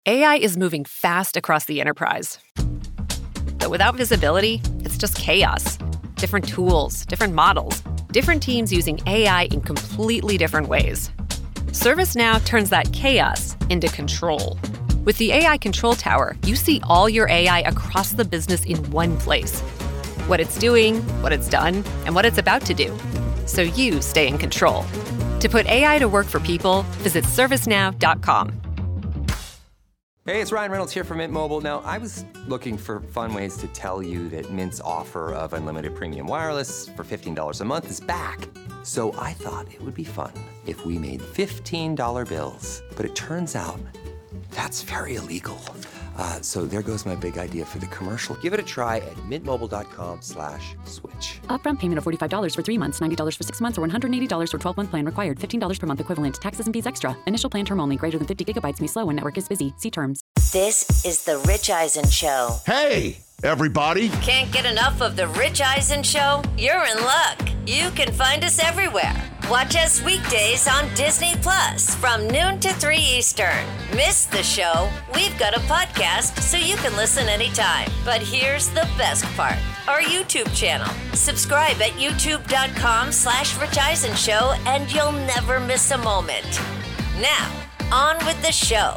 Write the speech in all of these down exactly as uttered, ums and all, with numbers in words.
A I is moving fast across the enterprise. But without visibility, it's just chaos. Different tools, different models, different teams using A I in completely different ways. ServiceNow turns that chaos into control. With the A I Control Tower, you see all your A I across the business in one place. What it's doing, what it's done, and what it's about to do. So you stay in control. To put A I to work for people, visit servicenow dot com. Hey, it's Ryan Reynolds here from Mint Mobile. Now, I was looking for fun ways to tell you that Mint's offer of unlimited premium wireless for fifteen dollars a month is back. So I thought it would be fun if we made fifteen dollar bills. But it turns out that's very illegal. Uh, so there goes my big idea for the commercial. Give it a try at mintmobile.com slash switch. Upfront payment of forty-five dollars for three months, ninety dollars for six months, or one hundred eighty dollars for twelve-month plan required. fifteen dollars per month equivalent. Taxes and fees extra. Initial plan term only. Greater than fifty gigabytes may slow when network is busy. See terms. This is The Rich Eisen Show. Hey, everybody. Can't get enough of The Rich Eisen Show? You're in luck. You can find us everywhere. Watch us weekdays on Disney Plus from noon to three Eastern. Miss the show? We've got a podcast so you can listen anytime. But here's the best part. Our YouTube channel. Subscribe at youtube.com slash Rich Eisen Show and you'll never miss a moment. Now, on with the show.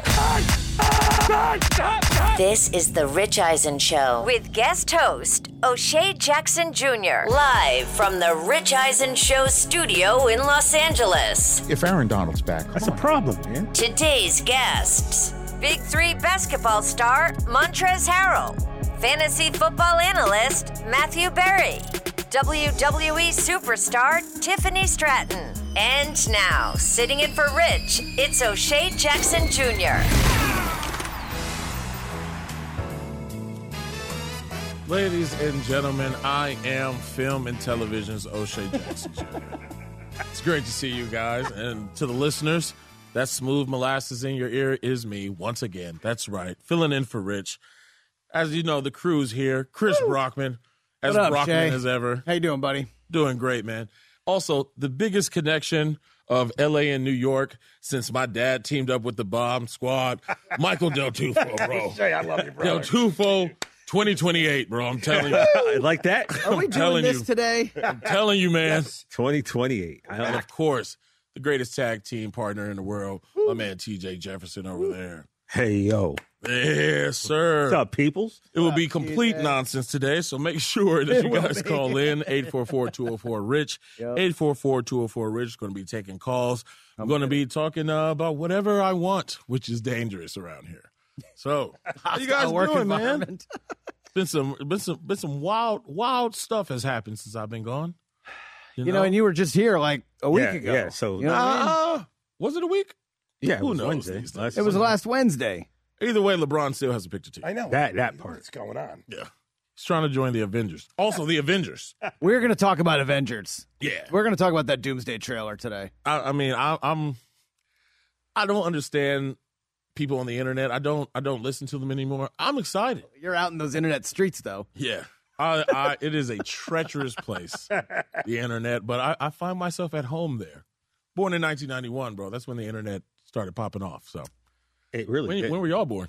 This is The Rich Eisen Show with guest host O'Shea Jackson Junior Live from The Rich Eisen Show studio in Los Angeles. If Aaron Donald's back, that's a problem, man. Today's guests: Big Three basketball star Montrezl Harrell, fantasy football analyst Matthew Berry, W W E superstar Tiffany Stratton. And now, sitting in for Rich, it's O'Shea Jackson Junior Ladies and gentlemen, I am film and television's O'Shea Jackson Junior It's great to see you guys. And to the listeners, that smooth molasses in your ear is me once again. That's right. Filling in for Rich. As you know, the crew's here. Chris Woo! Brockman, as up, Brockman Shay? as ever. How you doing, buddy? Doing great, man. Also, the biggest connection of L A and New York since my dad teamed up with the Bomb Squad, Michael Del Tufo, bro. Shay, I love you, bro. Del Tufo, twenty twenty-eight, bro. I'm telling you. I like that. Are we doing this you. today? I'm telling you, man. twenty twenty-eight. I And of course, the greatest tag team partner in the world, my man T J Jefferson over there. Hey, yo. Yes, sir. What's up, peoples? It will be complete nonsense today, so make sure that you guys call in eight four four, two oh four, RICH. Yep. eight four four, two oh four, RICH. Going to be taking calls. I'm going to be talking uh, about whatever I want, which is dangerous around here. So, how you guys Work doing, man? environment. Been some, been some, been some wild, wild stuff has happened since I've been gone. You know, and you were just here like a week Yeah, ago. yeah, so- you know what I mean? uh, was it a week? Yeah, it Who was knows Wednesday. these Last days? It was Sunday. last Wednesday. Either way, LeBron still has a picture team. I know. That- that part. What's going on? Yeah. He's trying to join the Avengers. Also, the Avengers. We're going to talk about Avengers. Yeah. We're going to talk about that Doomsday trailer today. I, I mean, I, I'm. I don't understand people on the internet. I don't. I don't listen to them anymore. I'm excited. You're out in those internet streets, though. Yeah. I, I, it is a treacherous place, the internet, but I, I find myself at home there. Born in nineteen ninety-one, bro. That's when the internet started popping off. So, It really when, did. when were y'all born?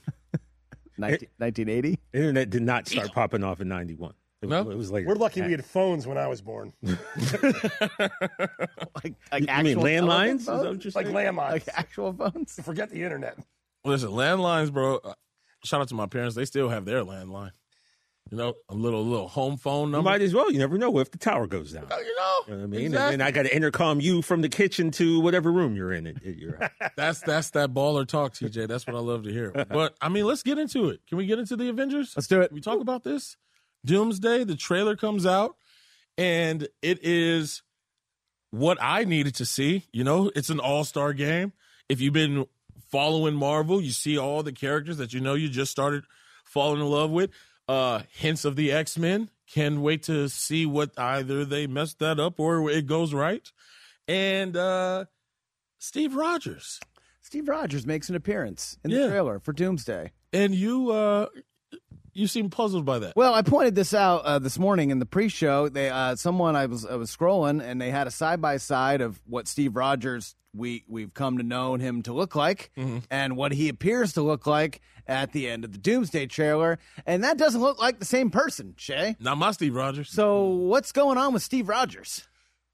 nineteen eighty The internet did not start popping off in ninety-one. It, No? was, it was later. We're lucky we had phones when I was born. Like, like You mean actual landlines? Is that telephone what you're Like saying? landlines. Like actual phones? Forget the internet. Listen, landlines, bro. uh, Shout out to my parents. They still have their landline. You know, a little little home phone You number. might as well. You never know if the tower goes down. you know, You know what I mean? And exactly. then I got to intercom you from the kitchen to whatever room you're in. It, it- you're at. That's that's that baller talk, T J. That's what I love to hear. But I mean, let's get into it. Can we get into the Avengers? Let's do it. Can we talk about this? Doomsday. The trailer comes out, and it is what I needed to see. You know, it's an all-star game. If you've been following Marvel, you see all the characters that you know you just started falling in love with. Uh, hints of the X-Men. Can't wait to see what either they messed that up or it goes right. And uh, Steve Rogers. Steve Rogers makes an appearance in Yeah. the trailer for Doomsday. And you, uh, you seem puzzled by that. Well, I pointed this out uh, this morning in the pre-show. They uh, someone I was I was scrolling, and they had a side by side of what Steve Rogers we we've come to know him to look like, Mm-hmm. and what he appears to look like at the end of the Doomsday trailer, and that doesn't look like the same person, Shay. Not my Steve Rogers. So what's going on with Steve Rogers?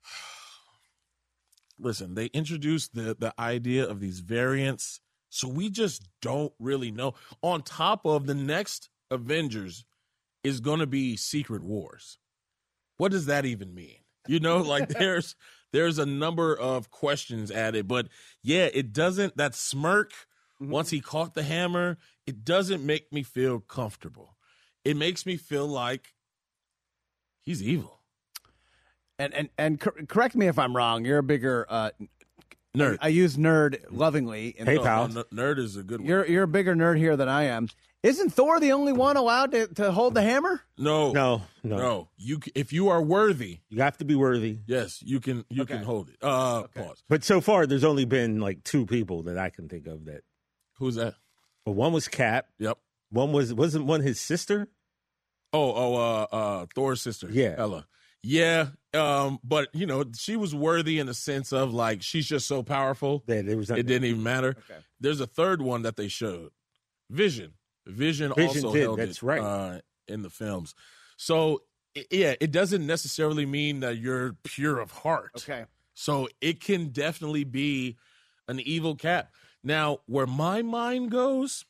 Listen, they introduced the the idea of these variants, so we just don't really know. On top of the next Avengers is going to be Secret Wars. What does that even mean? You know, like there's there's a number of questions added, but yeah, it doesn't. That smirk mm-hmm. once he caught the hammer, it doesn't make me feel comfortable. It makes me feel like he's evil. And and and cor- correct me if I'm wrong. You're a bigger uh, nerd. I, I use nerd lovingly. In Hey, the, pal. No, no, nerd is a good one. You're you're a bigger nerd here than I am. Isn't Thor the only one allowed to, to hold the hammer? No, No, no, no. You c- if you are worthy, You have to be worthy. yes, you can you Okay. can hold it. Uh, pause. But so far, there's only been like two people that I can think of that. Who's that? Well, one was Cap. Yep. One was wasn't one his sister. Oh, oh, uh, uh, Thor's sister, Yeah. Ella. Yeah, um, but you know, she was worthy in the sense of like she's just so powerful. That there was It didn't even matter. Okay. There's a third one that they showed, Vision. Vision, Vision also did, held that's it, right. uh, in the films. So i- yeah, it doesn't necessarily mean that you're pure of heart. Okay. So it can definitely be an evil Cap. Now, where my mind goes,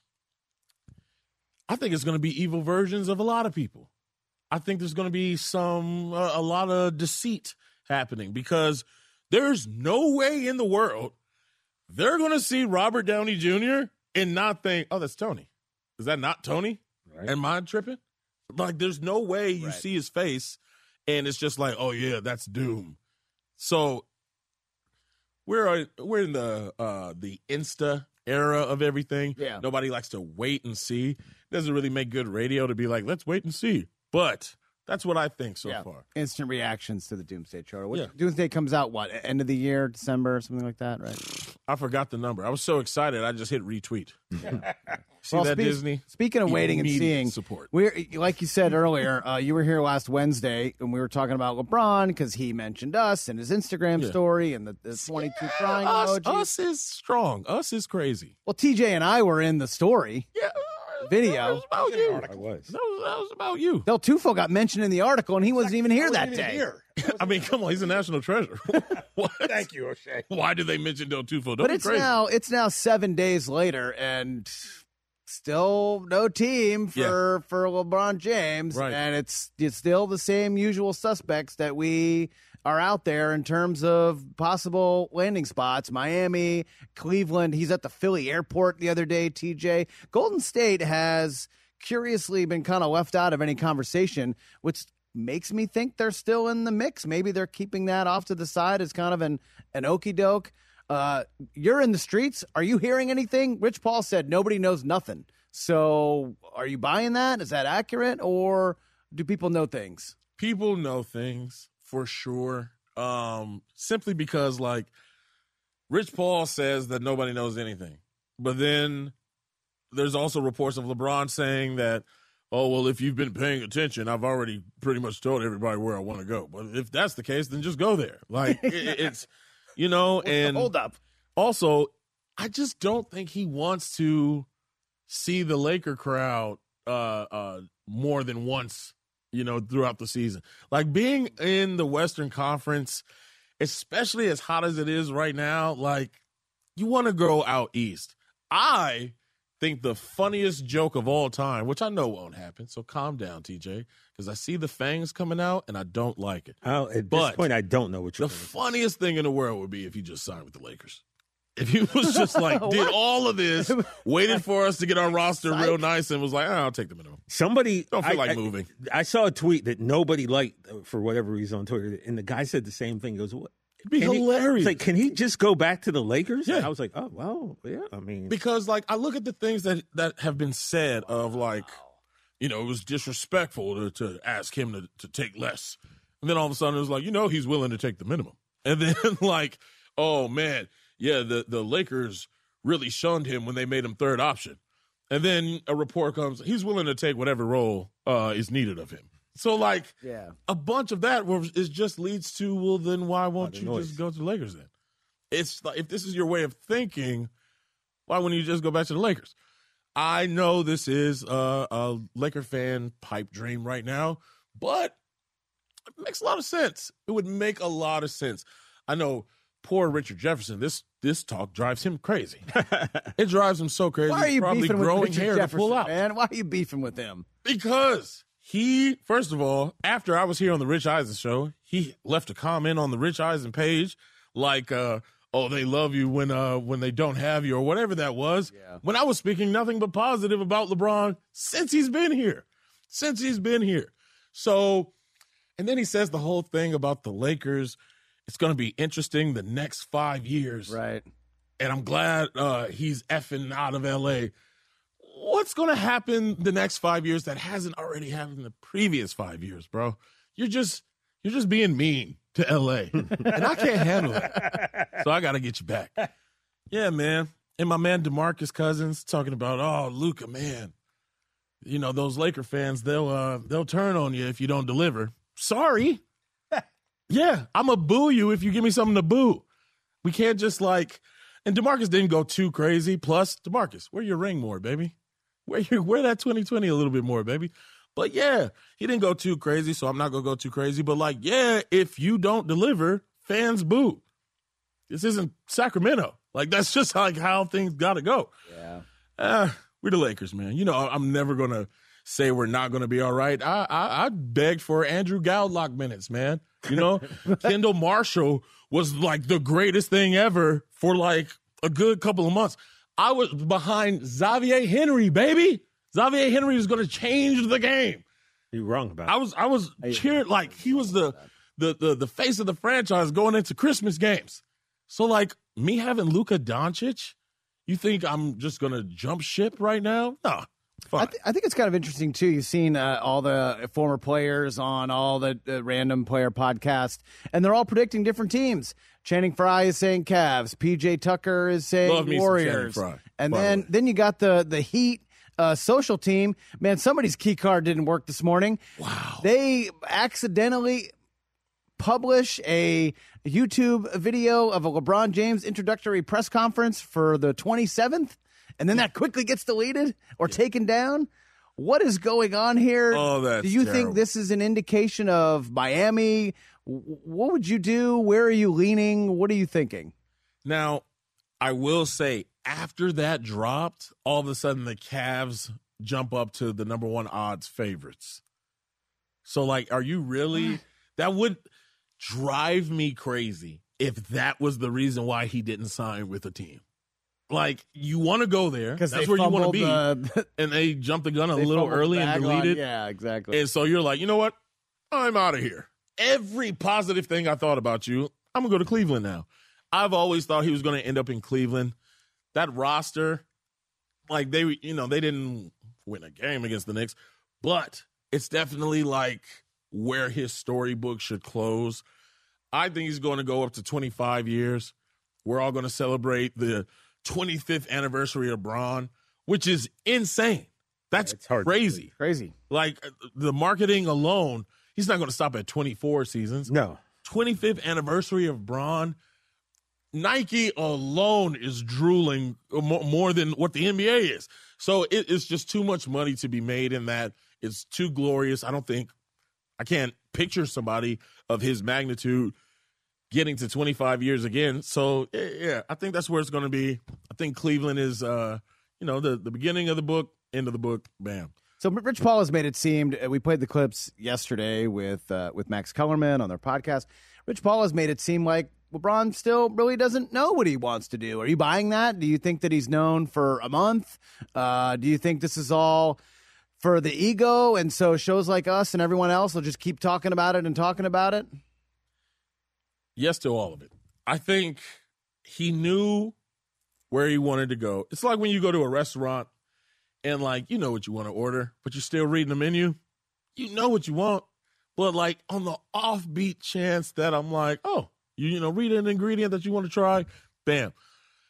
I think it's going to be evil versions of a lot of people. I think there's going to be some uh, a lot of deceit happening because there's no way in the world they're going to see Robert Downey Junior and not think, oh, that's Tony. Is that not Tony? Right. Am I tripping? Like, there's no way you Right. see his face and it's just like, oh, yeah, that's Doom. So we're we're in the uh, the Insta era of everything. Yeah. Nobody likes to wait and see. Doesn't really make good radio to be like, let's wait and see. But that's what I think so yeah. far. Instant reactions to the Doomsday trailer. What, Yeah. Doomsday comes out, what, end of the year, December, something like that, right? I forgot the number. I was so excited, I just hit retweet. See Well, that, spe- Disney? Speaking of waiting and Immediate seeing, support. we're like you said earlier, uh, you were here last Wednesday, and we were talking about LeBron because he mentioned us in his Instagram Yeah. story and the, the twenty-two crying Us, emoji. us is strong. Us is crazy. Well, T J and I were in the story. Yeah. Video. That was about you. I was. That was, that was about you. Del Tufo got mentioned in the article, and he wasn't even here that day. I mean, come on, he's a national treasure. What? Thank you, O'Shea. Why did they mention Del Tufo? Don't But be it's crazy. now it's now seven days later, and still no team for for LeBron James, Right. and it's it's still the same usual suspects that we are out there in terms of possible landing spots. Miami, Cleveland. He's at the Philly airport the other day. T J, Golden State has curiously been kind of left out of any conversation, which makes me think they're still in the mix. Maybe they're keeping that off to the side as kind of an an okey doke. Uh, you're in the streets. Are you hearing anything? Rich Paul said nobody knows nothing. So are you buying that? Is that accurate, or do people know things? People know things for sure. Um, simply because, like, Rich Paul says that nobody knows anything. But then there's also reports of LeBron saying that, oh, well, if you've been paying attention, I've already pretty much told everybody where I want to go. But if that's the case, then just go there. Like, it, it's, you know, and Hold up. also, I just don't think he wants to see the Laker crowd uh, uh, more than once, you know, throughout the season. Like, being in the Western Conference, especially as hot as it is right now, like, you want to go out east. I think the funniest joke of all time, which I know won't happen, so calm down, T J, because I see the fangs coming out and I don't like it. Oh, at But this point, I don't know what The you're. gonna funniest thing in the world would be if he just signed with the Lakers. If he was just like, did all of this, waited for us to get our roster real nice, and was like, oh, I'll take the minimum. Somebody Don't feel I- like I- moving. I saw a tweet that nobody liked uh, for whatever reason on Twitter, and the guy said the same thing. He goes, "What? It'd be Can he- hilarious. He's like, can he just go back to the Lakers?" Yeah. And I was like, "Oh, well, yeah." I mean, Because, like, I look at the things that, that have been said of, like, you know, it was disrespectful to, to ask him to, to take less. And then all of a sudden it was like, you know, he's willing to take the minimum. And then, like, oh, man, yeah, the, the Lakers really shunned him when they made him third option. And then a report comes, he's willing to take whatever role uh, is needed of him. So, like, yeah. a bunch of that where it just leads to, well, then why won't you noise. just go to the Lakers then? It's like, if this is your way of thinking, why wouldn't you just go back to the Lakers? I know this is a, a Laker fan pipe dream right now, but it makes a lot of sense. It would make a lot of sense. I know poor Richard Jefferson, this this talk drives him crazy. It drives him so crazy. Why are you He's probably beefing growing with Richard hair Jefferson, to pull out. man? Why are you beefing with him? Because he, first of all, after I was here on the Rich Eisen show, he left a comment on the Rich Eisen page like, uh, oh, they love you when uh, when they don't have you or whatever that was. Yeah. When I was speaking nothing but positive about LeBron since he's been here. Since he's been here. So, and then he says the whole thing about the Lakers. It's going to be interesting the next five years. Right. And I'm glad uh, he's effing out of L A. What's going to happen the next five years that hasn't already happened in the previous five years, bro? You're just you're just being mean to L A. And I can't handle it. So I got to get you back. Yeah, man. And my man DeMarcus Cousins talking about, oh, Luka, man. You know, those Laker fans, they'll uh, they'll turn on you if you don't deliver. Sorry. Yeah, I'm going to boo you if you give me something to boo. We can't just like, and DeMarcus didn't go too crazy. Plus, DeMarcus, wear your ring more, baby. Wear, your, wear that twenty twenty a little bit more, baby. But yeah, he didn't go too crazy, so I'm not going to go too crazy. But like, yeah, if you don't deliver, fans boo. This isn't Sacramento. Like, that's just like how things got to go. Yeah. Uh, we're the Lakers, man. You know, I'm never going to say we're not going to be all right. I, I I begged for Andrew Gowlock minutes, man. You know, Kendall Marshall was like the greatest thing ever for like a good couple of months. I was behind Xavier Henry, baby. Xavier Henry is going to change the game. You're wrong about it. I was I was cheering like he was the, the the the face of the franchise going into Christmas games. So like me having Luka Doncic, you think I'm just going to jump ship right now? No. I, th- I think it's kind of interesting, too. You've seen uh, all the former players on all the uh, random player podcasts, and they're all predicting different teams. Channing Frye is saying Cavs. P J Tucker is saying Love me some Warriors. Channing Frye, and by the then, way. then you got the, the Heat uh, social team. Man, somebody's key card didn't work this morning. Wow. They accidentally publish a YouTube video of a LeBron James introductory press conference for the twenty-seventh. And then that quickly gets deleted or yeah. taken down. What is going on here? Oh, that's Do you terrible. think this is an indication of Miami? What would you do? Where are you leaning? What are you thinking? Now, I will say, after that dropped, all of a sudden the Cavs jump up to the number one odds favorites. So, like, are you really – that would drive me crazy if that was the reason why he didn't sign with a team. Like, you want to go there. That's where you want to be. The, and they jumped the gun a they little early and deleted. On, yeah, exactly. And so you're like, you know what? I'm out of here. Every positive thing I thought about you, I'm going to go to Cleveland now. I've always thought he was going to end up in Cleveland. That roster, like, they, you know, they didn't win a game against the Knicks, but it's definitely like where his storybook should close. I think he's going to go up to twenty-five years. We're all going to celebrate the twenty-fifth anniversary of Bron, which is insane. That's it's hard crazy. Crazy. Like, the marketing alone, he's not going to stop at twenty-four seasons. No. twenty-fifth anniversary of Bron. Nike alone is drooling more than what the N B A is. So it, it's just too much money to be made in that. It's too glorious. I don't think, I can't picture somebody of his magnitude getting to twenty-five years again. So, yeah, I think that's where it's going to be. I think Cleveland is, uh, you know, the, the beginning of the book, end of the book, bam. So Rich Paul has made it seem, we played the clips yesterday with uh, with Max Kellerman on their podcast. Rich Paul has made it seem like LeBron still really doesn't know what he wants to do. Are you buying that? Do you think that he's known for a month? Uh, do you think this is all for the ego, and so shows like us and everyone else will just keep talking about it and talking about it? Yes to all of it. I think he knew where he wanted to go. It's like when you go to a restaurant and, like, you know what you want to order, but you're still reading the menu. You know what you want, but, like, on the offbeat chance that I'm like, oh, you, you know, read an ingredient that you want to try, bam.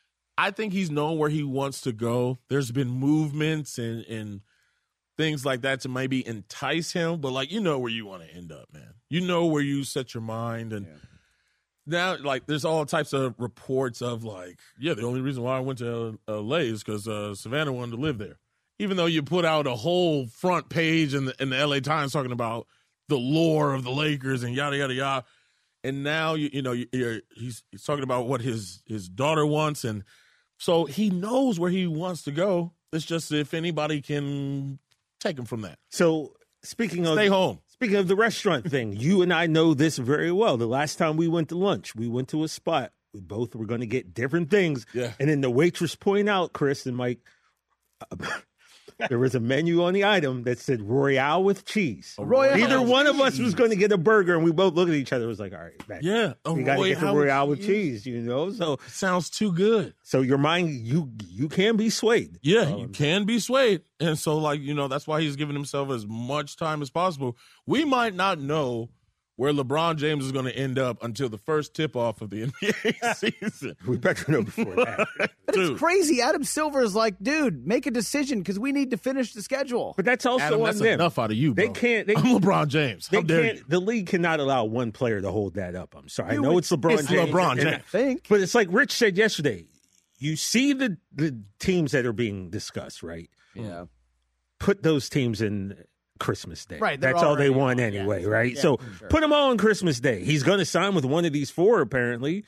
I think he's known where he wants to go. There's been movements and, and things like that to maybe entice him, but like, you know where you want to end up, man. You know where you set your mind. And yeah. now, like, there's all types of reports of like, yeah, the only reason why I went to L A is because uh, Savannah wanted to live there. Even though you put out a whole front page in the, in the L A Times talking about the lore of the Lakers and yada, yada, yada. And now, you, you know, you're, he's, he's talking about what his, his daughter wants. And so he knows where he wants to go. It's just if anybody can take him from that. So speaking of stay home. Speaking of the restaurant thing, you and I know this very well. The last time we went to lunch, we went to a spot. We both were going to get different things. Yeah. And then the waitress pointed out, Chris and Mike, uh, there was a menu on the item that said Royale with cheese. Royale Neither with one cheese. of us was going to get a burger, and we both looked at each other. It was like, all right, man, yeah, we got to get the Royale with cheese, you know. So sounds too good. So your mind, you you can be swayed. Yeah, um, you can be swayed, and so like you know that's why he's giving himself as much time as possible. We might not know where LeBron James is going to end up until the first tip-off of the N B A season. We better know before that. But it's crazy. Adam Silver is like, dude, make a decision because we need to finish the schedule. But that's also Adam, on that's them. enough out of you, bro. They can't. They, I'm LeBron James. How they dare can't, you? The league cannot allow one player to hold that up. I'm sorry. I know would- it's LeBron it's James. LeBron and- James. and- I think. But it's like Rich said yesterday. You see the, the teams that are being discussed, right? Yeah. Put those teams in Christmas Day. Right, they're That's all they already want on, anyway, yeah. right? Yeah, so for sure. put them all on Christmas Day. He's going to sign with one of these four, apparently.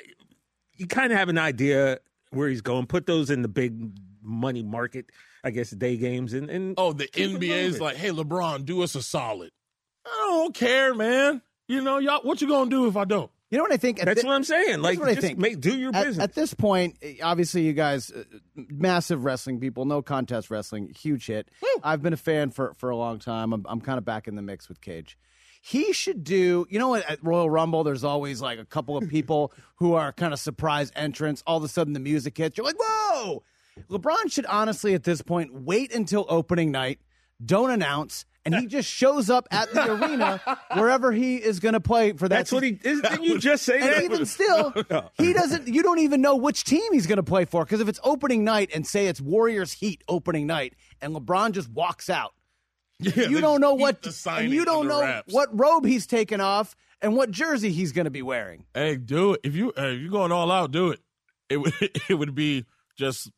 You kind of have an idea where he's going. Put those in the big money market, I guess, day games. And, and Oh, the keep N B A it is moving. like, hey, LeBron, do us a solid. I don't care, man. You know, y'all, what you gonna do if I don't? You know what I think? At That's thi- what I'm saying. Like, what I just think. Make, do your At, business. at this point, eh, obviously, you guys, uh, massive wrestling people, no contest wrestling, huge hit. I've been a fan for, for a long time. I'm, I'm kind of back in the mix with Cage. He should do, you know, at Royal Rumble, there's always like a couple of people who are kind of surprise entrants. All of a sudden, the music hits. You're like, whoa! LeBron should honestly, at this point, wait until opening night, don't announce, and he just shows up at the arena wherever he is going to play for that. That's what he is. Didn't you just say And that? even still, No. he doesn't. You don't even know which team he's going to play for because if it's opening night and say it's Warriors Heat opening night, and LeBron just walks out, Yeah, you they don't know keep what, the and signing you don't under know wraps. what robe he's taking off and what jersey he's going to be wearing. Hey, do it. If you uh, if you're going all out, do it. It would it would be just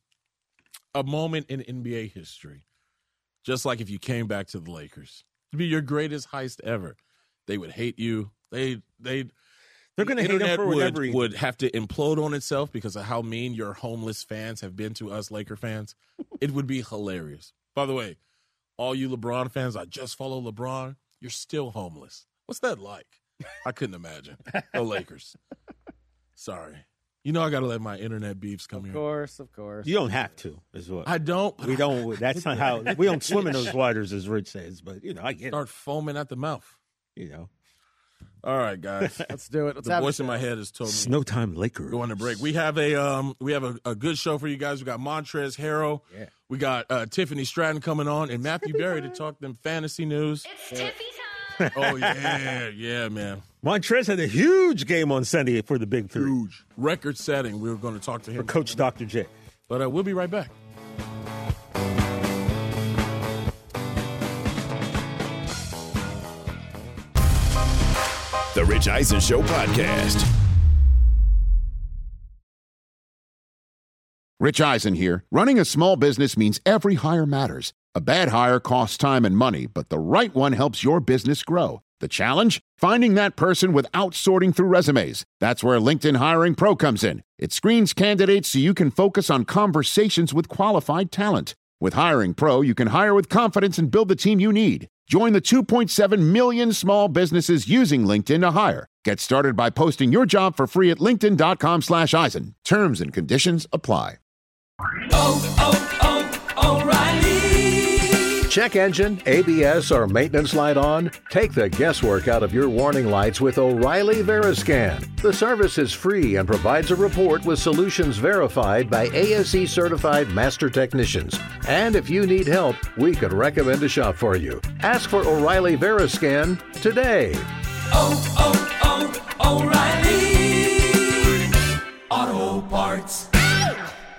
a moment in N B A history. Just like if you came back to the Lakers. It'd be your greatest heist ever. They would hate you. They they They're going to hate him internet for would, whatever he- would have to implode on itself because of how mean your homeless fans have been to us Laker fans. It would be hilarious. By the way, all you LeBron fans, I just follow LeBron. You're still homeless. What's that like? I couldn't imagine. The Lakers. Sorry. You know I got to let my internet beefs come Of here. course, of course. You don't have to, is what. I don't. we don't. That's not how. We don't swim in those waters, as Rich says. But you know, I get Start foaming at the mouth. it. You know, All right, guys. Let's do it. Let's The have voice it. in my head has told me Snow Time Lakers. go on a break. We have a um we have a, a good show for you guys. We got Montrezl Harrell. Yeah. We got uh, Tiffany Stratton coming on and Matthew Berry to talk them fantasy news. It's Tiffy time. Oh yeah, yeah, man. Montrez had a huge game on Sunday for the Big Three. Huge. Record setting. We were going to talk to For him. Coach Doctor J. But uh, we'll be right back. The Rich Eisen Show podcast. Rich Eisen here. Running a small business means every hire matters. A bad hire costs time and money, but the right one helps your business grow. The challenge? Finding that person without sorting through resumes. That's where LinkedIn Hiring Pro comes in. It screens candidates so you can focus on conversations with qualified talent. With Hiring Pro, you can hire with confidence and build the team you need. Join the two point seven million small businesses using LinkedIn to hire. Get started by posting your job for free at linkedin.com slash Eisen. Terms and conditions apply. Oh, oh, oh, O'Reilly. Check engine, A B S, or maintenance light on? Take the guesswork out of your warning lights with O'Reilly Veriscan. The service is free and provides a report with solutions verified by A S E certified master technicians. And if you need help, we could recommend a shop for you. Ask for O'Reilly Veriscan today. Oh, oh, oh, O'Reilly Auto Parts.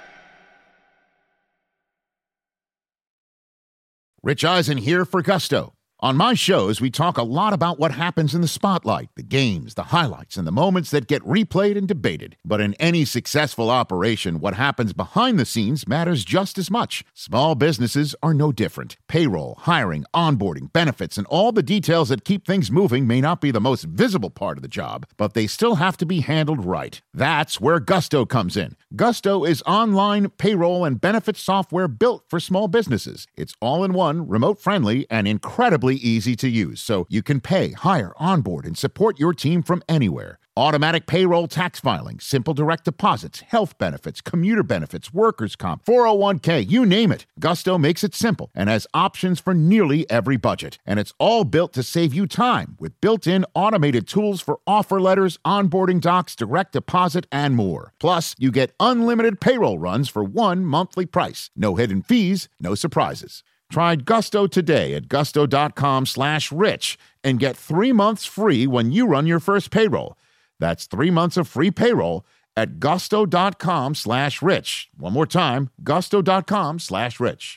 Rich Eisen here for Gusto. On my shows, we talk a lot about what happens in the spotlight, the games, the highlights, and the moments that get replayed and debated. But in any successful operation, what happens behind the scenes matters just as much. Small businesses are no different. Payroll, hiring, onboarding, benefits, and all the details that keep things moving may not be the most visible part of the job, but they still have to be handled right. That's where Gusto comes in. Gusto is online payroll and benefits software built for small businesses. It's all-in-one, remote-friendly, and incredibly easy to use, so you can pay, hire, onboard, and support your team from anywhere. Automatic payroll tax filing, simple direct deposits, health benefits, commuter benefits, workers' comp, four oh one k, you name it. Gusto makes it simple and has options for nearly every budget. And it's all built to save you time with built-in automated tools for offer letters, onboarding docs, direct deposit, and more. Plus, you get unlimited payroll runs for one monthly price. No hidden fees, no surprises. Try Gusto today at gusto.com slash rich and get three months free when you run your first payroll. That's three months of free payroll at gusto.com slash rich. One more time, gusto.com slash rich.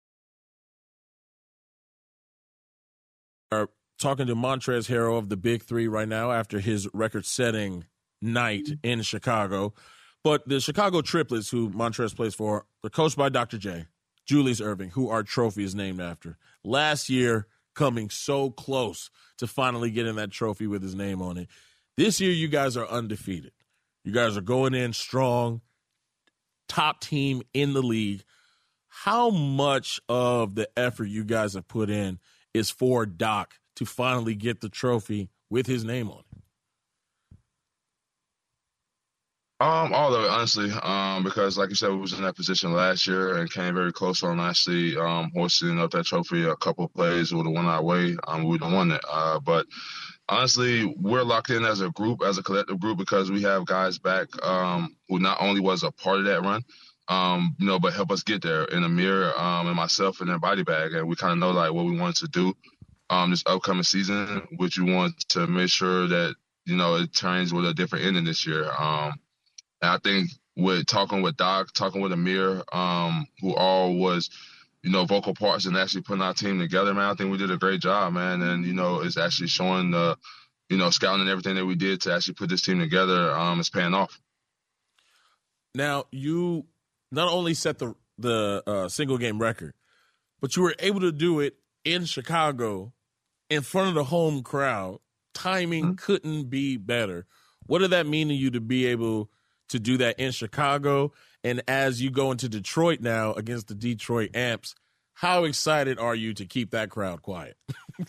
Are talking to Montrezl Harrell of the Big Three right now after his record-setting night in Chicago. But the Chicago Triplets, who Montrezl plays for, they're coached by Doctor J, Julius Erving, who our trophy is named after. Last year, coming so close to finally getting that trophy with his name on it. This year, you guys are undefeated. You guys are going in strong, top team in the league. How much of the effort you guys have put in is for Doc to finally get the trophy with his name on it? Um, all of it, honestly, um, because like you said, we was in that position last year and came very close on actually um, hoisting up that trophy. A couple of plays would have won our way. Um, we would have won it. Uh, but honestly, we're locked in as a group, as a collective group, because we have guys back um, who not only was a part of that run, um, you know, but help us get there. In Amir um, and myself and their body bag, and we kind of know like what we wanted to do um, this upcoming season, which we want to make sure that you know it turns with a different ending this year. Um, And I think with talking with Doc, talking with Amir, um, who all was, you know, vocal parts in actually putting our team together, man, I think we did a great job, man. And, you know, it's actually showing the, you know, scouting and everything that we did to actually put this team together um, is paying off. Now, you not only set the, the uh, single game record, but you were able to do it in Chicago in front of the home crowd. Timing mm-hmm. couldn't be better. What did that mean to you to be able to do that in Chicago? And as you go into Detroit now against the Detroit Amps, how excited are you to keep that crowd quiet?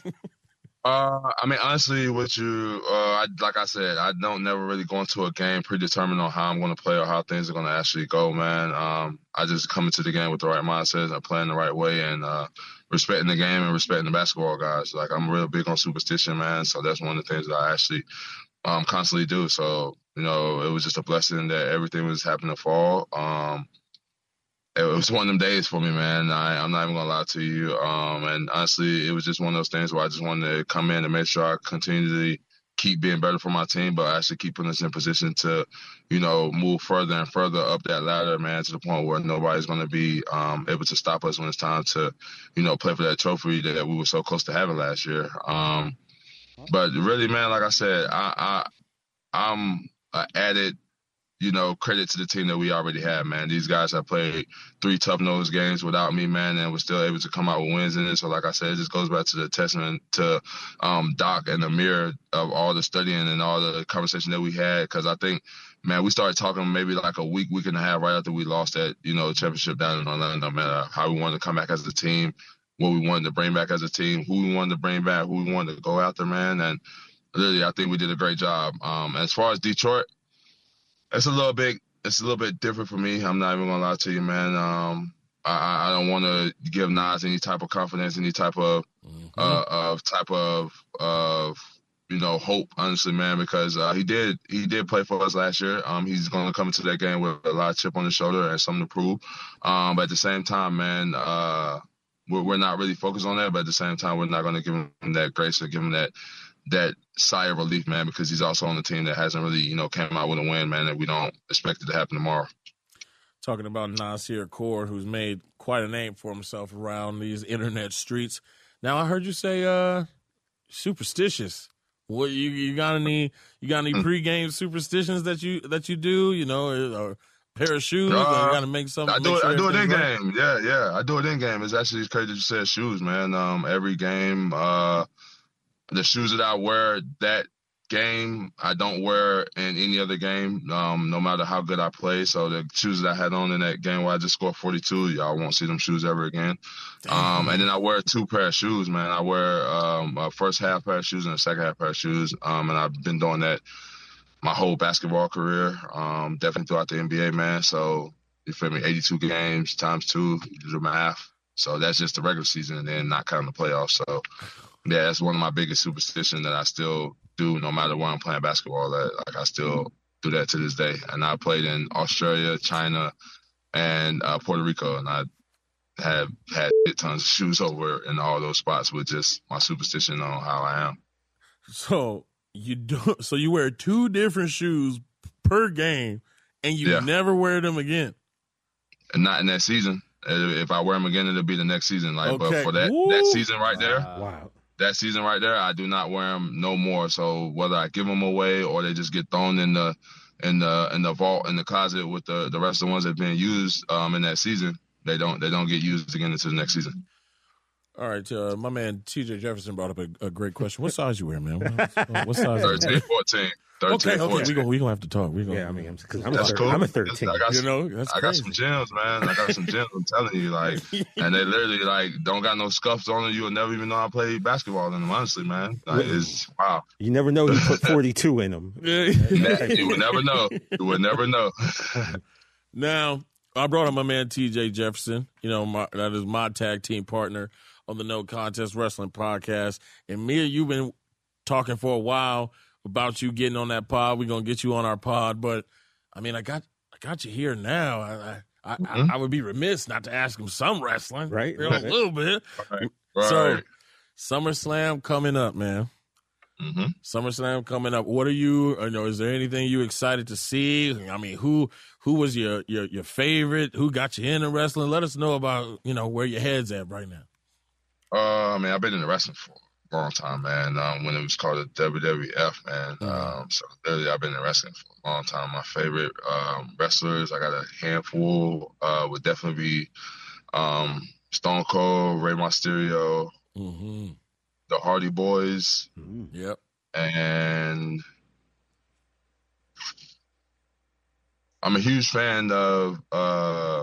uh, I mean, honestly, with you, uh, I, like I said, I don't never really go into a game predetermined on how I'm going to play or how things are going to actually go, man. Um, I just come into the game with the right mindset and playing the right way and uh, respecting the game and respecting the basketball guys. Like, I'm real big on superstition, man, so that's one of the things that I actually um, constantly do. So, you know, it was just a blessing that everything was happening to fall. Um, it was one of them days for me, man. I, I'm not even going to lie to you. Um, and honestly, it was just one of those things where I just wanted to come in and make sure I continue to keep being better for my team, but actually keeping us in position to, you know, move further and further up that ladder, man, to the point where nobody's going to be um, able to stop us when it's time to, you know, play for that trophy that we were so close to having last year. Um, but really, man, like I said, I, I, I'm uh, added, you know, credit to the team that we already have, man. These guys have played three tough-nosed games without me, man, and we're still able to come out with wins in it. So, like I said, it just goes back to the testament to um, Doc and Amir of all the studying and all the conversation that we had. Because I think, man, we started talking maybe like a week, week and a half right after we lost that, you know, championship down in Orlando, man, how we wanted to come back as a team, what we wanted to bring back as a team, who we wanted to bring back, who we wanted to go after, man. And really, I think we did a great job. Um, as far as Detroit, It's a little bit. It's a little bit different for me. I'm not even gonna lie to you, man. Um, I, I don't want to give Nas any type of confidence, any type of, mm-hmm. uh, of type of, of, you know, hope, honestly, man, because uh, he did, he did play for us last year. Um, he's gonna come into that game with a lot of chip on his shoulder and something to prove. Um, but at the same time, man, uh, we're we're not really focused on that. But at the same time, we're not gonna give him that grace or give him that. that sigh of relief, man, because he's also on the team that hasn't really, you know, came out with a win, man, that we don't expect it to happen tomorrow. talking about Nasir Kaur, who's made quite a name for himself around these internet streets. Now, I heard you say uh, superstitious. What you you got any you got any pregame superstitions that you that you do? You know, or a pair of shoes? Uh, or you got to make something. I do make it. sure I do it in right? game. Yeah, yeah. I do it in game. It's actually crazy that you said shoes, man. Um, every game, uh, the shoes that I wear that game, I don't wear in any other game. Um, no matter how good I play. So the shoes that I had on in that game where I just scored forty-two, y'all won't see them shoes ever again. Um, and then I wear two pair of shoes, man. I wear um, a first half pair of shoes and a second half pair of shoes. Um, and I've been doing that my whole basketball career. Um, definitely throughout the N B A, man. So you feel me? eighty-two games times two, you do the math. So that's just the regular season, and then not counting the playoffs. So yeah, that's one of my biggest superstitions that I still do no matter where I'm playing basketball. That like I still do that to this day. And I played in Australia, China, and uh, Puerto Rico, and I have had tons of shoes over in all those spots with just my superstition on how I am. So you do. So you wear two different shoes per game, and you yeah. never wear them again. And not in that season. If I wear them again, it'll be the next season. Like, okay. But for that Woo. that season right there, wow. That season right there, I do not wear them no more. So whether I give them away or they just get thrown in the in the in the vault in the closet with the, the rest of the ones that have been used um, in that season, they don't they don't get used again into the next season. All right, uh, my man T J Jefferson brought up a, a great question. What size you wear, man? What, what size? thirteen, fourteen. thirteen, okay, okay, we're gonna we gonna have to talk. We gonna, yeah, I mean, because I'm, that's a, cool. I'm a thirteen. I got you some, know, that's I got crazy. some gems, man. I got some gems. I'm telling you, like, and they literally like don't got no scuffs on it. You'll never even know I played basketball in them. Honestly, man, like, it's wow. You never know you put forty-two in them. You would never know. You would never know. Now, I brought up my man T J Jefferson. You know, my, that is my tag team partner on the No Contest Wrestling Podcast. And Mia, you've been talking for a while about you getting on that pod. We're gonna get you on our pod, but I mean, I got I got you here now. I I, mm-hmm. I, I would be remiss not to ask him some wrestling, right? You know, right. A little bit. Right. Right. So, SummerSlam coming up, man. Mm-hmm. SummerSlam coming up. What are you? You know, is there anything you excited to see? I mean, who who was your your your favorite? Who got you into wrestling? Let us know about you know where your head's at right now. Uh, I mean, I've been in wrestling for a long time, man. Um, when it was called the W W F, man. Uh-huh. Um, so literally, I've been in wrestling for a long time. My favorite um, wrestlers, I got a handful. Uh, would definitely be um, Stone Cold, Rey Mysterio, mm-hmm. the Hardy Boys. Mm-hmm. Yep. And I'm a huge fan of. Uh,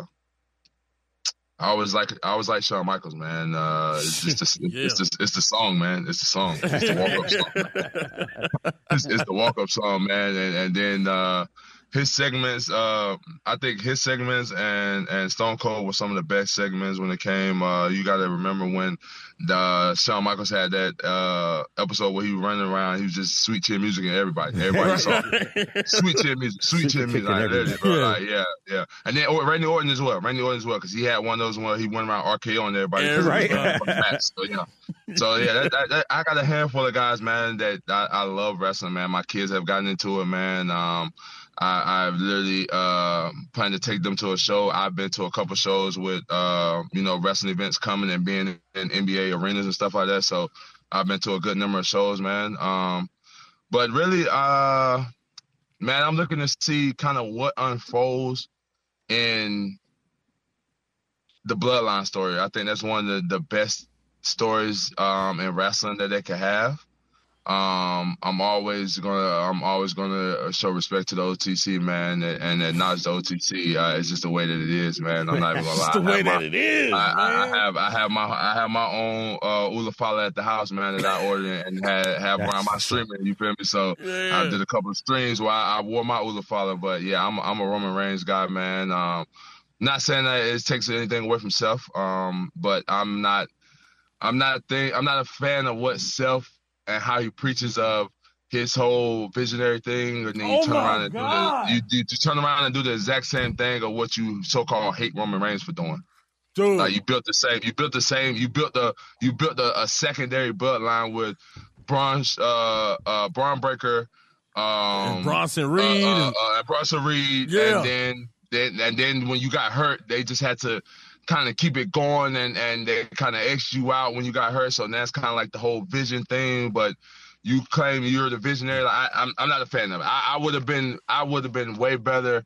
I always like I always like Shawn Michaels, man. Uh, it's just the, yeah. it's, the, it's the song, man. It's the song. It's the walk up song. It's, it's the walk up song, man. And and then uh, his segments. Uh, I think his segments and and Stone Cold were some of the best segments when it came. Uh, you got to remember when the Shawn Michaels had that uh, episode where he was running around. He was just sweet chin music and everybody, everybody saw it. Sweet chin music, sweet chin music, like, literally, bro. Like, yeah, yeah. And then oh, Randy Orton as well, Randy Orton as well, because he had one of those where he went around R K O on everybody. Yeah, right. Uh, so, you know. so yeah, that, that, that, I got a handful of guys, man, that I, I love wrestling, man. My kids have gotten into it, man. Um, I, I've literally uh, planned to take them to a show. I've been to a couple shows with, uh, you know, wrestling events coming and being in N B A arenas and stuff like that. So I've been to a good number of shows, man. Um, but really, uh, man, I'm looking to see kind of what unfolds in the Bloodline story. I think that's one of the, the best stories um, in wrestling that they could have. Um, I'm always gonna, I'm always gonna show respect to the O T C, man, and, and acknowledge the O T C. Uh, it's just the way that it is, man. I'm not even gonna lie. It's the way that my, it is. I, man. I, I have, I have my, I have my own uh, Ula Fala at the house, man, that I ordered and had have around my streaming. You feel me? So yeah. I did a couple of streams where I, I wore my Ula Fala, but yeah, I'm, I'm a Roman Reigns guy, man. Um, not saying that it takes anything away from Seth, um, but I'm not, I'm not think, I'm not a fan of what Seth and how he preaches of his whole visionary thing, and then you oh turn around and God. do the, you, you, you turn around and do the exact same thing of what you so-called hate Roman Reigns for doing. Dude, like you built the same, you built the same, you built the, you built a, a secondary bloodline with Braun, uh, uh, Braun Breaker, um, and Bronson Reed, uh, uh, and, uh, and Bronson Reed, yeah. and then then and then when you got hurt, they just had to kind of keep it going, and, and they kind of X you out when you got hurt. So that's kind of like the whole vision thing. But you claim you're the visionary. Like, I, I'm I'm not a fan of it. I, I would have been I would have been way better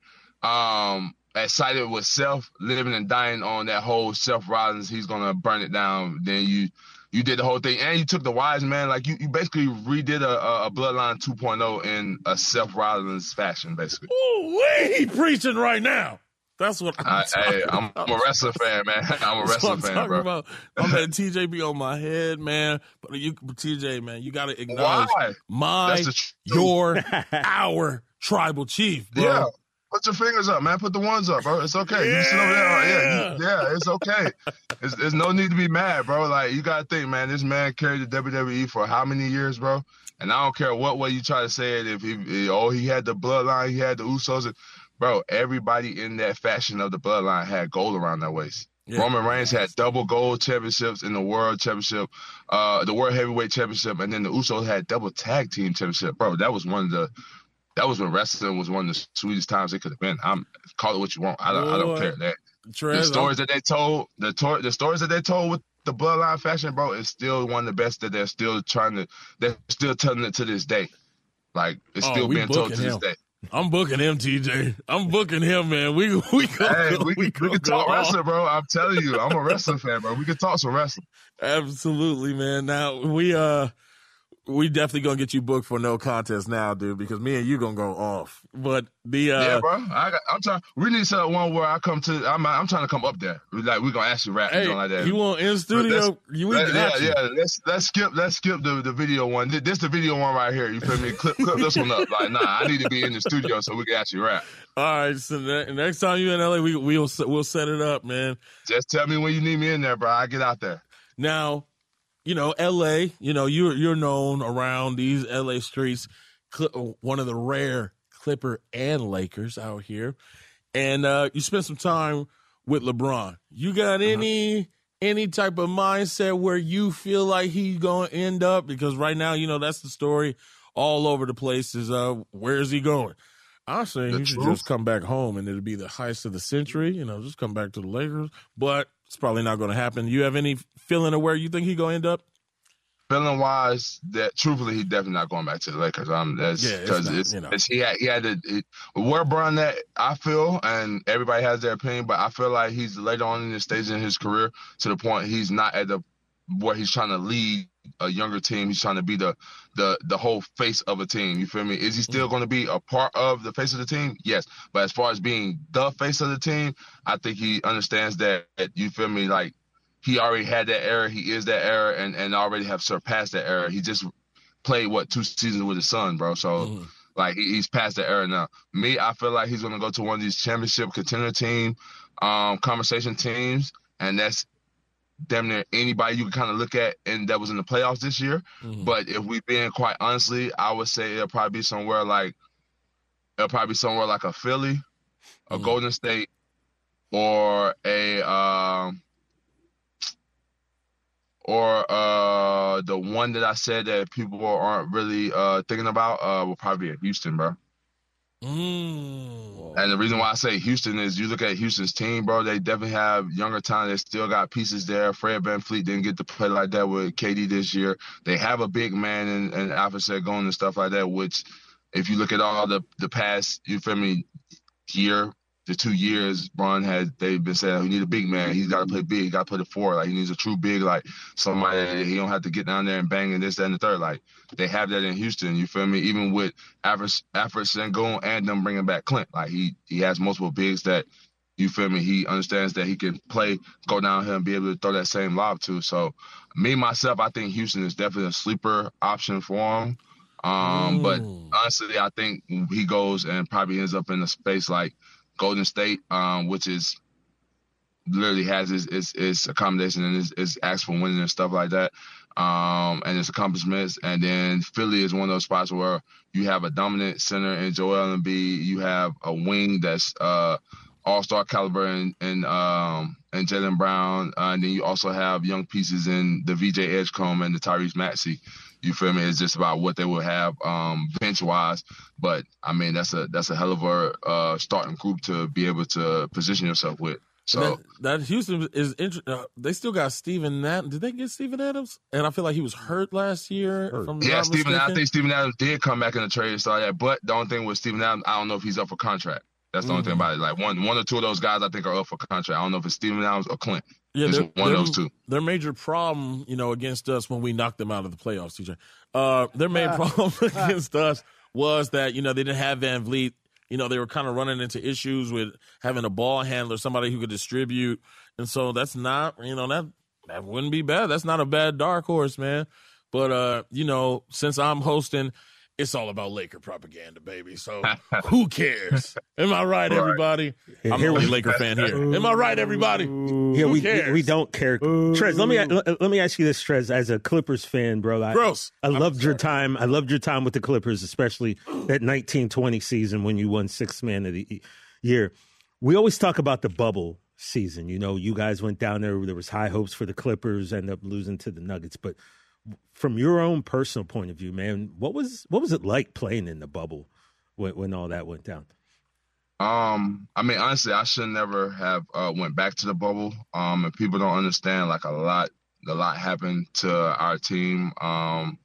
um, excited with Self living and dying on that whole Self Rollins. He's gonna burn it down. Then you you did the whole thing, and you took the wise man. Like you, you basically redid a, a Bloodline two point oh in a Self Rollins fashion, basically. Ooh, he preaching right now. That's what I'm I, talking hey, I'm, about. I'm a wrestling fan, man. I'm a That's wrestling what I'm fan, talking bro. about. I'm letting T J be on my head, man. But you, T J, man, you got to acknowledge Why? my, That's the truth. your, our tribal chief, bro. Yeah. Put your fingers up, man. Put the ones up, bro. It's okay. Yeah. You sit over there. Yeah, you, yeah, it's okay. It's, there's no need to be mad, bro. Like, you got to think, man, this man carried the W W E for how many years, bro? And I don't care what way you try to say it. If he, oh, he had the bloodline, he had the Usos. Bro, everybody in that faction of the bloodline had gold around their waist. Yeah. Roman Reigns had double gold championships in the World Championship, uh, the World Heavyweight Championship, and then the Usos had double tag team championship. Bro, that was one of the that was when wrestling was one of the sweetest times it could have been. I'm call it what you want. I don't Boy. I don't care. That Trez, the stories I'm... that they told, the tor- the stories that they told with the bloodline faction, bro, is still one of the best that they're still trying to they're still telling it to this day. Like it's oh, still being told to him. this day. I'm booking him, T J. I'm booking him, man. We we go, hey, we, we, we, we can talk go wrestling, bro. I'm telling you, I'm a wrestling fan, bro. We can talk some wrestling. Absolutely, man. Now we uh we definitely gonna get you booked for no contest now, dude, because me and you gonna go off. But the uh, yeah, bro. I got, I'm trying. We need to set up one where I come to. I'm I'm trying to come up there. Like we gonna actually rap hey, like that. You want in studio? You we let, got yeah, you. yeah. Let's let's skip let's skip the, the video one. This the video one right here. You feel me? Clip clip this one up. Like nah, I need to be in the studio so we can actually rap. All right. So the, next time you in L A, we we'll we'll set it up, man. Just tell me when you need me in there, bro. I get out there. Now. You know, L A, you know, you're, you're known around these L A streets, cl- one of the rare Clipper and Lakers out here. And uh, you spent some time with LeBron. You got any uh-huh. any type of mindset where you feel like he's going to end up? Because right now, you know, that's the story all over the place is uh, where is he going? I'm saying he should just come back home and it'll be the heist of the century. You know, just come back to the Lakers. But it's probably not going to happen. You have any feeling of where you think he's going to end up? Feeling wise, that truthfully, he's definitely not going back to the Lakers. Um, that's because yeah, it's, it's, you know. it's he had he had to it, where Bron that I feel, and everybody has their opinion, but I feel like he's later on in the stage in his career to the point he's not at the where he's trying to lead a younger team. He's trying to be the the the whole face of a team. You feel me? Is he still mm-hmm. going to be a part of the face of the team? Yes, but as far as being the face of the team, I think he understands that. You feel me? Like. He already had that era. He is that era, and, and already have surpassed that era. He just played, what, two seasons with his son, bro. So, mm. like, he, he's past that era now. Me, I feel like he's going to go to one of these championship contender team, um, conversation teams, and that's damn near anybody you can kind of look at and that was in the playoffs this year. Mm. But if we being quite honestly, I would say it'll probably be somewhere like, it'll probably be somewhere like a Philly, a mm. Golden State, or a um, – Or uh, the one that I said that people aren't really uh, thinking about uh, will probably be at Houston, bro. Mm. And the reason why I say Houston is you look at Houston's team, bro, they definitely have younger talent. They still got pieces there. Fred VanVleet didn't get to play like that with K D this year. They have a big man in, in Alfred Sengun and stuff like that, which if you look at all the, the past, you feel me, year, the two years, Bron had they've been saying we need a big man. He's got to play big. He got to play the four. Like he needs a true big, like somebody that he don't have to get down there and bang and this, that, and the third. Like they have that in Houston. You feel me? Even with Alfred Sengun and them bringing back Clint, like he he has multiple bigs that you feel me. He understands that he can play, go down here and be able to throw that same lob to. So me myself, I think Houston is definitely a sleeper option for him. Um, but honestly, I think he goes and probably ends up in a space like Golden State, um, which is literally has its, its, its accommodation and its, its acts for winning and stuff like that, um, and its accomplishments. And then Philly is one of those spots where you have a dominant center in Joel Embiid. You have a wing that's uh, all-star caliber in, in um and Jaylen Brown, uh, and then you also have young pieces in the V J Edgecombe and the Tyrese Maxey. You feel me? It's just about what they will have um, bench-wise. But, I mean, that's a that's a hell of a uh, starting group to be able to position yourself with. So that, that Houston is inter- uh, they still got Steven Adams. Did they get Steven Adams? And I feel like he was hurt last year. If I'm yeah, not Steven. mistaken. I think Steven Adams did come back in the trade. So yeah, but the only thing with Steven Adams, I don't know if he's up for contract. That's the mm-hmm. only thing about it. Like one, one or two of those guys, I think are up for contract. I don't know if it's Steven Adams or Clint. Yeah, it's one of those two. Their major problem, you know, against us when we knocked them out of the playoffs, T J. Uh, their main problem against us was that you know they didn't have Van Vliet. You know, they were kind of running into issues with having a ball handler, somebody who could distribute, and so that's not, you know, that that wouldn't be bad. That's not a bad dark horse, man. But uh, you know, since I'm hosting, it's all about Laker propaganda, baby. So who cares? Am I right, everybody? Right. I'm the only Laker fan here. Am I right, everybody? Yeah, who we cares? we don't care. Trez, let me let me ask you this, Trez, as a Clippers fan, bro. I, Gross. I loved your time. I loved your time with the Clippers, especially that nineteen twenty season when you won Sixth Man of the Year. We always talk about the bubble season. You know, you guys went down there. There was high hopes for the Clippers, ended up losing to the Nuggets, but from your own personal point of view, man, what was what was it like playing in the bubble when, when all that went down? Um, I mean, honestly, I should never have uh, went back to the bubble. Um, and people don't understand, like a lot, a lot happened to our team. Um,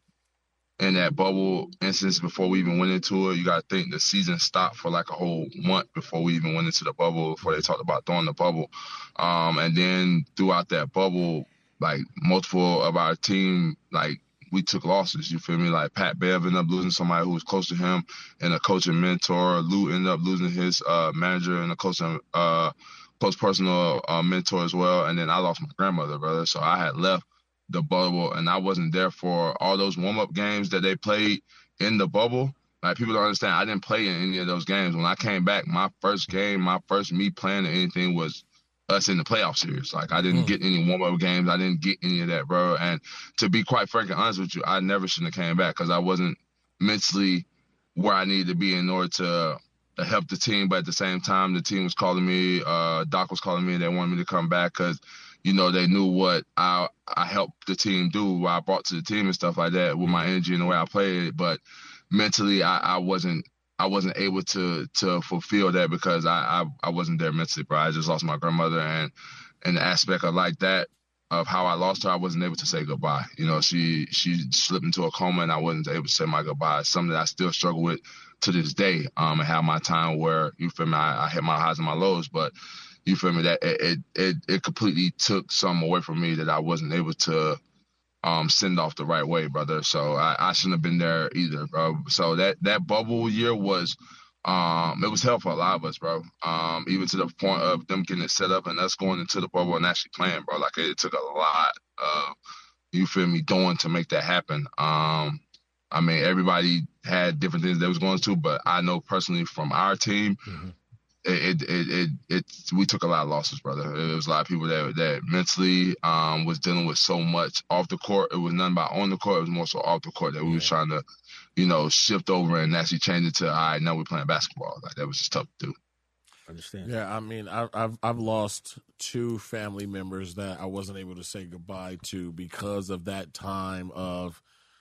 in that bubble instance before we even went into it, you got to think the season stopped for like a whole month before we even went into the bubble. Before they talked about throwing the bubble, um, and then throughout that bubble, like multiple of our team, like we took losses. You feel me? Like Pat Bev ended up losing somebody who was close to him and a coach and mentor. Lou ended up losing his uh, manager and a close and uh, close personal uh, mentor as well. And then I lost my grandmother, brother. So I had left the bubble and I wasn't there for all those warm up games that they played in the bubble. Like people don't understand. I didn't play in any of those games. When I came back, my first game, my first me playing or anything was us in the playoff series. Like I didn't mm. get any warm-up games. I didn't get any of that, bro. And to be quite frank and honest with you, I never shouldn't have came back because I wasn't mentally where I needed to be in order to, to help the team. But at the same time, the team was calling me. Uh, Doc was calling me. They wanted me to come back because, you know, they knew what I I helped the team do, what I brought to the team and stuff like that with my energy and the way I played. But mentally, I, I wasn't I wasn't able to to fulfill that because I, I, I wasn't there mentally, bro. I just lost my grandmother, and and the aspect of like that of how I lost her, I wasn't able to say goodbye. You know, she she slipped into a coma, and I wasn't able to say my goodbye. It's something that I still struggle with to this day. Um, and have my time where you feel me, I, I hit my highs and my lows, but you feel me that it it it, it completely took something away from me that I wasn't able to. Um, send off the right way, brother. So I, I shouldn't have been there either, bro. So that, that bubble year was, um, it was hell for a lot of us, bro. Um, even to the point of them getting it set up and us going into the bubble and actually playing, bro. Like it took a lot of, you feel me, doing to make that happen. Um, I mean, everybody had different things they was going to, but I know personally from our team, mm-hmm. It, it it it it we took a lot of losses, brother. It was a lot of people that that mentally um was dealing with so much off the court. It was nothing about on the court. It was more so off the court that we yeah. was trying to, you know, shift over and actually change it to, all right, now we're playing basketball. Like that was just tough to do. Understand? Yeah, I mean, I, I've I've lost two family members that I wasn't able to say goodbye to because of that time of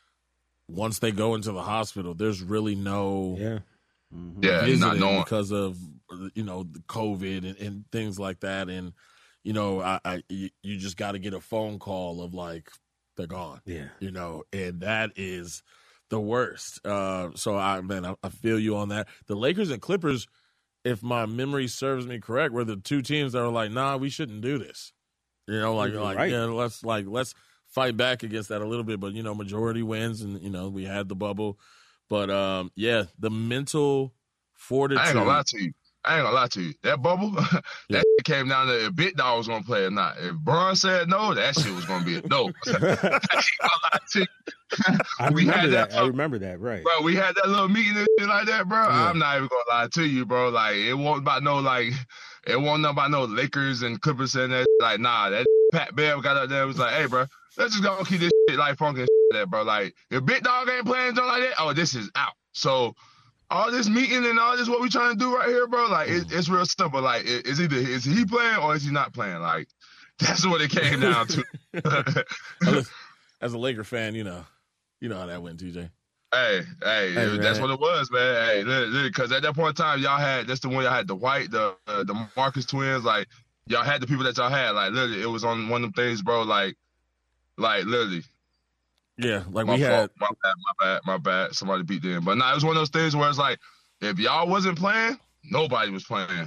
once they go into the hospital, there's really no yeah. Mm-hmm. Yeah, not knowing because of you know the COVID and, and things like that, and you know, I, I you, you just got to get a phone call of like they're gone. Yeah, you know, and that is the worst. Uh, so I man, I, I feel you on that. The Lakers and Clippers, if my memory serves me correct, were the two teams that were like, nah, we shouldn't do this. You know, like like right. yeah, let's like let's fight back against that a little bit. But you know, majority wins, and you know, we had the bubble. But, um, yeah, the mental fortitude. I ain't gonna lie to you. I ain't gonna lie to you. That bubble, that yeah. shit came down to if Big Dog was gonna play or not. If Bron said no, that shit was gonna be a no. I ain't gonna lie to you. I we remember had that. that. I remember that, right. Bro, we had that little meeting and shit like that, bro. Yeah. I'm not even gonna lie to you, bro. Like, it wasn't about no, like, it wasn't about no Lakers and Clippers saying that. Like, nah, that Pat Bev got up there and was like, hey, bro, let's just go keep this shit like funky and shit there, bro. Like, if Big Dog ain't playing something like that, oh, this is out. So all this meeting and all this what we trying to do right here, bro. Like it, it's real simple. Like it, it's either is he playing or is he not playing? Like that's what it came down to. As a Laker fan, you know, you know how that went, T J. Hey, hey, Hey, that's man. what it was, man. Hey, because at that point in time, y'all had that's the one y'all had the White, the uh, the Marcus twins. Like y'all had the people that y'all had. Like literally, it was on one of them things, bro. Like, like literally. Yeah, like my we fault, had. my bad, my bad, my bad. Somebody beat them, but nah, it was one of those things where it's like, if y'all wasn't playing, nobody was playing.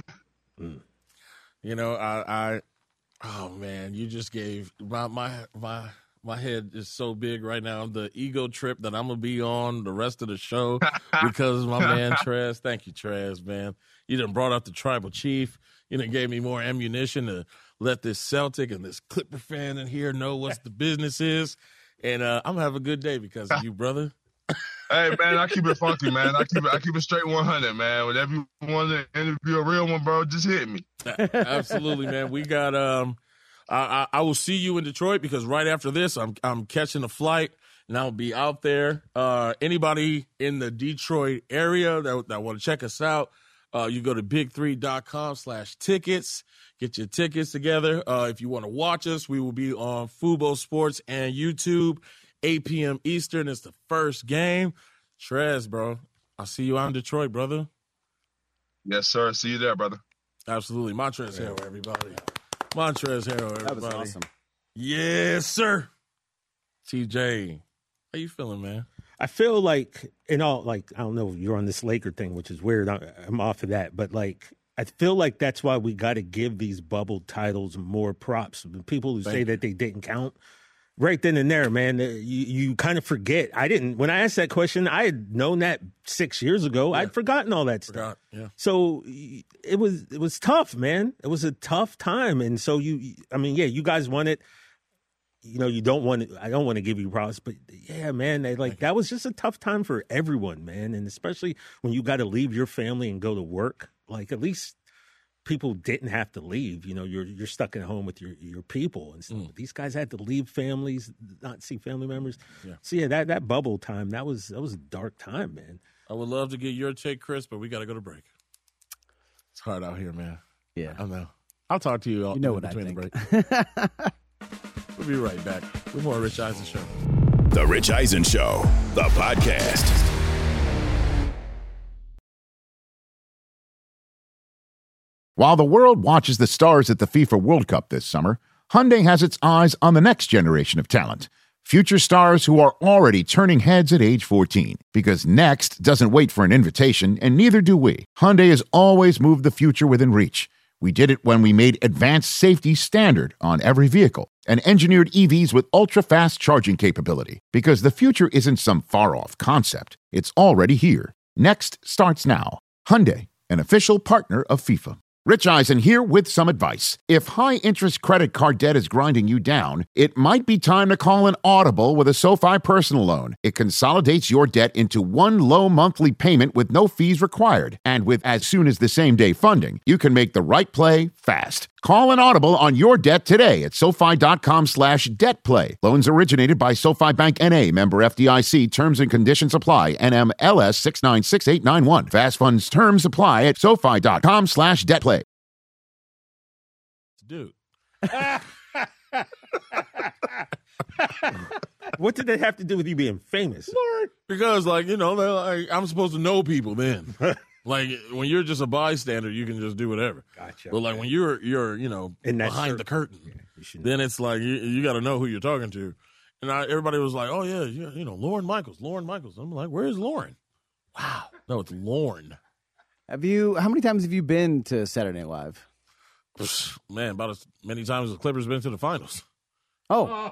You know, I, I, oh man, you just gave my my my my head is so big right now. The ego trip that I'm gonna be on the rest of the show because of my man Trez. Thank you, Trez, man. You done brought up the tribal chief. You done gave me more ammunition to let this Celtic and this Clipper fan in here know what the business is. And uh, I'm gonna have a good day because of you, brother. Hey man, I keep it funky, man. I keep it, I keep it straight one hundred, man. Whenever you want to interview a real one, bro, just hit me. Absolutely, man. We got. Um, I, I I will see you in Detroit because right after this, I'm I'm catching a flight and I'll be out there. Uh, anybody in the Detroit area that that want to check us out, uh, you go to big three dot com slash tickets. Get your tickets together. Uh, if you want to watch us, we will be on Fubo Sports and YouTube, eight p.m. Eastern. It's the first game. Trez, bro, I'll see you out in Detroit, brother. Yes, sir. See you there, brother. Absolutely. Montrezl Harrell, everybody. Montrezl Harrell, everybody. That was awesome. Yes, sir. T J, how you feeling, man? I feel like, in all, like, I don't know, you're on this Laker thing, which is weird. I- I'm off of that. But, like, I feel like that's why we got to give these bubble titles more props. The people who Thank say you. that they didn't count, right then and there, man, uh, you, you kind of forget. I didn't, when I asked that question, I had known that six years ago. Yeah. I'd forgotten all that stuff. Forgot, yeah. So y- it was, it was tough, man. It was a tough time. And so you, I mean, yeah, you guys won it. You know, you don't want to, I don't want to give you props, but yeah, man, they, like that was just a tough time for everyone, man. And especially when you got to leave your family and go to work, like at least people didn't have to leave. You know, you're you're stuck at home with your, your people. And so Mm. these guys had to leave families, not see family members. Yeah. So yeah, that, that bubble time, that was, that was a dark time, man. I would love to get your take, Chris, but we got to go to break. It's hard out here, man. Yeah. I know. I'll talk to you all You know in what I between the think. break. We'll be right back with more Rich Eisen Show. The Rich Eisen Show, the podcast. While the world watches the stars at the FIFA World Cup this summer, Hyundai has its eyes on the next generation of talent. Future stars who are already turning heads at age fourteen. Because next doesn't wait for an invitation, and neither do we. Hyundai has always moved the future within reach. We did it when we made advanced safety standard on every vehicle and engineered E Vs with ultra-fast charging capability. Because the future isn't some far-off concept. It's already here. Next starts now. Hyundai, an official partner of FIFA. Rich Eisen here with some advice. If high-interest credit card debt is grinding you down, it might be time to call an audible with a SoFi personal loan. It consolidates your debt into one low monthly payment with no fees required. And with as soon as the same day funding, you can make the right play fast. Call an audible on your debt today at SoFi.com slash debt play. Loans originated by SoFi Bank N A, member F D I C. Terms and conditions apply. N M L S six nine six eight nine one. Fast funds terms apply at SoFi.com slash debt play. Dude. What did that have to do with you being famous? Because, like, you know, they're like, I'm supposed to know people then. Like, when you're just a bystander, you can just do whatever. Gotcha. But, like, when you're, you're you know, In that behind circle. the curtain, You should then it's like you, you got to know who you're talking to. And I, everybody was like, oh, yeah, yeah, you know, Lauren Michaels, Lauren Michaels. I'm like, where's Lauren? Wow. No, it's Lauren. Have you? How many times have you been to Saturday Night Live? Man, about as many times as the Clippers been to the finals. Oh,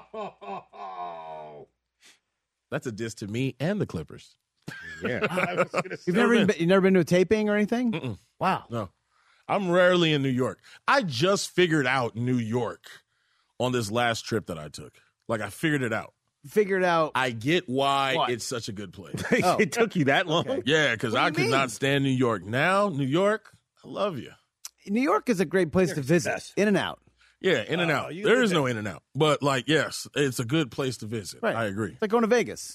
That's a diss to me and the Clippers. Yeah. you've never been. You've never been to a taping or anything? Mm-mm. Wow. No. I'm rarely in New York. I just figured out New York on this last trip that I took. Like, I figured it out. Figured out. I get why What? it's such a good place. Oh. It took you that long? Okay. Yeah, because What do I you could mean? not stand New York. Now, New York, I love you. New York is a great place to visit. best. In and out. Yeah, in and Oh, out. you There live is no there. in and out. But, like, yes, it's a good place to visit. Right. I agree. It's like going to Vegas.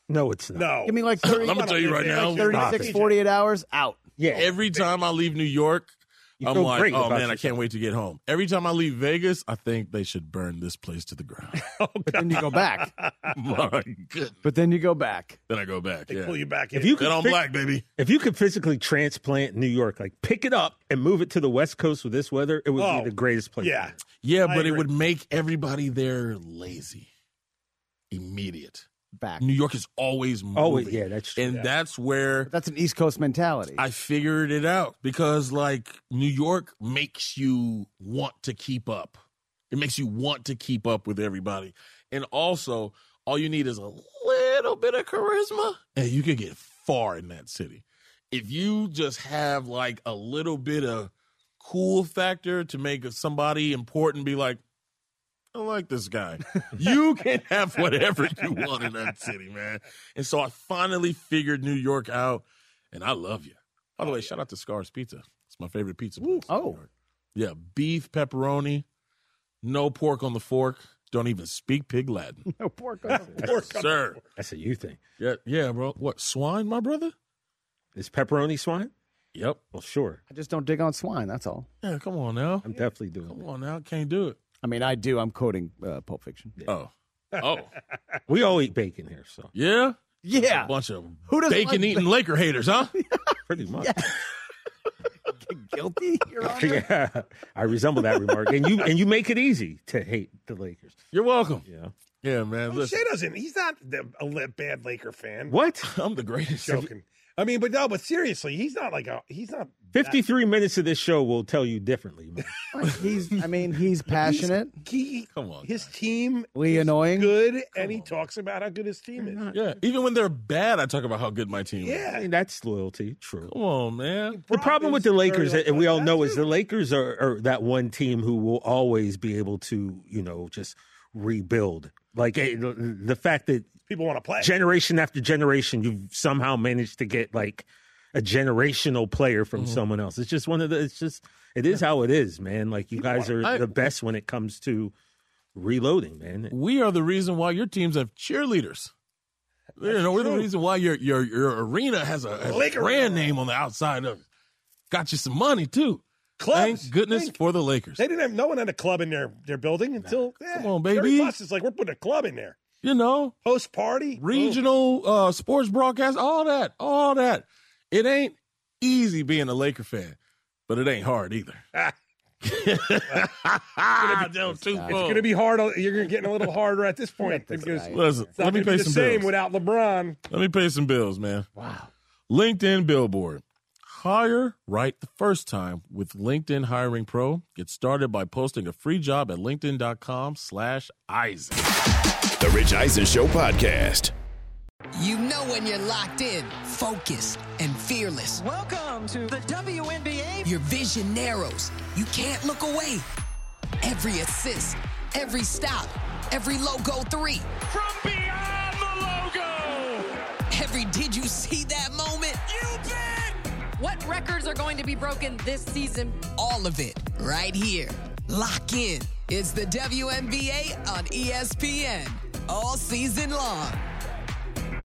No, it's not. No. Give me like thirty. I'm gonna tell you right now, thirty-six, forty-eight hours out. Yeah. Every time I leave New York, You I'm feel like, great oh about man, I yourself. can't wait to get home. Every time I leave Vegas, I think they should burn this place to the ground. But then you go back. My goodness. But then you go back. Then I go back. They Yeah. pull you back in. If you Then could I'm fi- black, baby. If you could physically transplant New York, like pick it up and move it to the West Coast with this weather, it would Oh, be the greatest place. yeah. Yeah, I but it agree. would make everybody there lazy. Immediate. Back. New York is always moving. Oh, yeah, that's true. And that's where That's an East Coast mentality. I figured it out because, like, New York makes you want to keep up. It makes you want to keep up with everybody. And also, all you need is a little bit of charisma, and you can get far in that city. If you just have, like, a little bit of cool factor to make somebody important be like, I like this guy. You can have whatever you want in that city, man. And so I finally figured New York out, and I love you. By the way, shout out to Scar's Pizza. It's my favorite pizza place. Oh. Yeah, beef, pepperoni, no pork on the fork. Don't even speak pig Latin. No pork on the Pork, sir. That's a you thing. Yeah, yeah, bro. What, swine, my brother? Is pepperoni swine? Yep. Well, sure. I just don't dig on swine. That's all. Yeah, come on now. I'm definitely doing Come that. on now. Can't do it. I mean, I do. I'm quoting uh, Pulp Fiction. Oh. Oh. We all eat bacon here, so Yeah? Yeah. A bunch of Who doesn't like bacon-eating Laker haters, huh? pretty much. Guilty, Your Honor? Yeah, I resemble that remark, and you and you make it easy to hate the Lakers. You're welcome. Yeah. Yeah, man. Well, Listen, Shea doesn't. He's not the, a li- bad Laker fan. What? I'm the greatest. Joking. I mean, but no, but seriously, he's not like a. He's not. Fifty-three minutes of this show will tell you differently. Man. He's. I mean, he's passionate. He, Come on. his team Lee is annoying. good, and he talks about how good his team is. Yeah, even when they're bad, I talk about how good my team is. I Yeah. mean, that's loyalty. True. Come on, man. The problem with the Providence, Lakers, very and we all that know, is too. the Lakers are, are that one team who will always be able to, you know, just rebuild. Like eh, the the fact that People want to play. generation after generation, you've somehow managed to get like a generational player from Mm-hmm. someone else. It's just one of the. It's just it is how it is, man. Like you guys are I- the best when it comes to reloading, man. We are the reason why your teams have cheerleaders. You know, we're the true. reason why your your your arena has a, has a Laker brand arena. name on the outside of it. Got you some money too. Clubs. Thank goodness Think- for the Lakers. They didn't have no one had a club in their their building until. eh, Come on, Jerry baby. Buss is like, we're putting a club in there. You know, Host party, regional uh, sports broadcast, all that, all that. It ain't easy being a Laker fan, but it ain't hard either. Don't too It's going to be hard. You're getting a little harder at this point because Listen, it's not let me gonna pay be the some same bills. without LeBron. Let me pay some bills, man. Wow. LinkedIn Billboard. Hire right the first time with LinkedIn Hiring Pro. Get started by posting a free job at linkedin.com slash Isaac. The Rich Eisen Show podcast. You know when you're locked in, focused, and fearless. Welcome to the W N B A. Your vision narrows. You can't look away. Every assist, every stop, every logo three. From beyond the logo. Every did you see that moment? You bet. What records are going to be broken this season? All of it right here. Lock in. It's the W N B A on E S P N all season long.